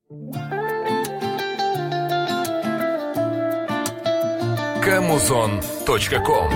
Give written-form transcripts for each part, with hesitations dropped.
Kamuzon.com.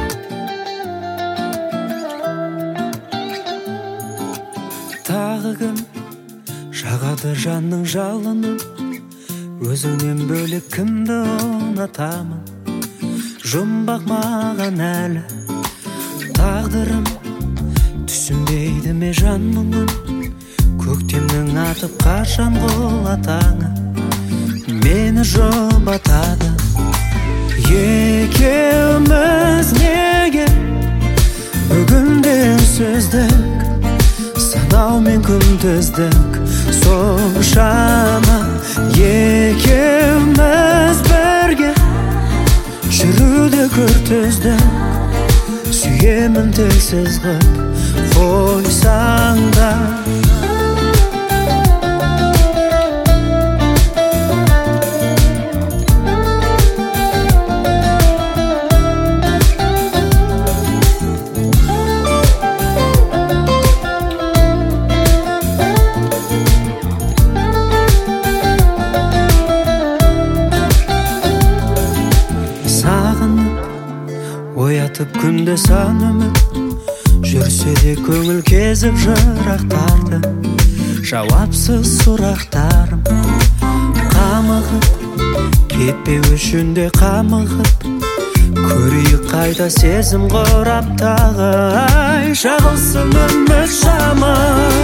Тағы күн жағады жанның жалынын, өзіңнен бөлек кімді ұнатамын? Жұмбақ маған әлі тағдырым, түсінбейді ме жан мұңын? Көктемнің атып қашан құлатаңы мені жұбатады. Екеуміз неге бүгінде үнсіздік, санау мен күндіздік соншама? Екеуміз бірге жүруді күртіздік, сүйемін тілсіз ғып қойсаң да. Оятып күнде сан үміт, жүрсе де көңіл кезіп жырақтарды. Жауапсыз сұрақтарым қамығып, кетпеу үшін де қамығып, көрейік қайда сезім құрап тағы. Ай, жағылсын үміт шамы.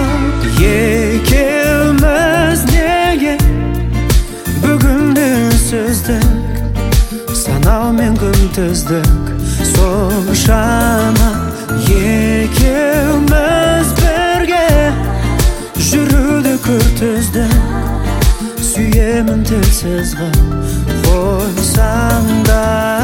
Екеуміз неге бүгінде үнсіздік, санау мен күнтіздік соншама? Екеуміз бірге жүруді күртіздік, сүйемін тілсіз ғып қойсаң да.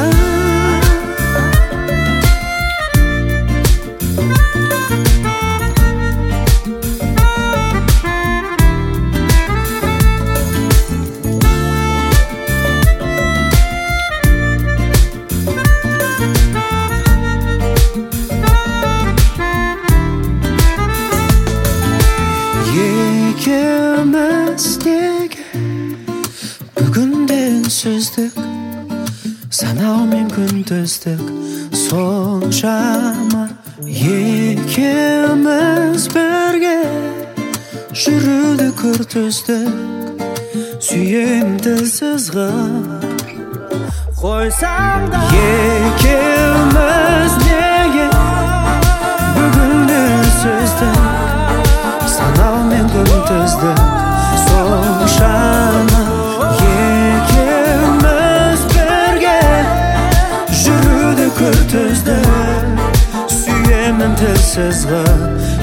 Екеуміз неге бүгінде үнсіздік, санау мен күндіздік соншама? Екеуміз бірге жүруді күртіздік, сүйемін тілсіз ғып қойсаң да. Екеуміз неге бүгінде үнсіздік, санау мен күнтіздік соншама? Екеуміз бірге жүруді күртіздік, сүйемін тілсіз ғып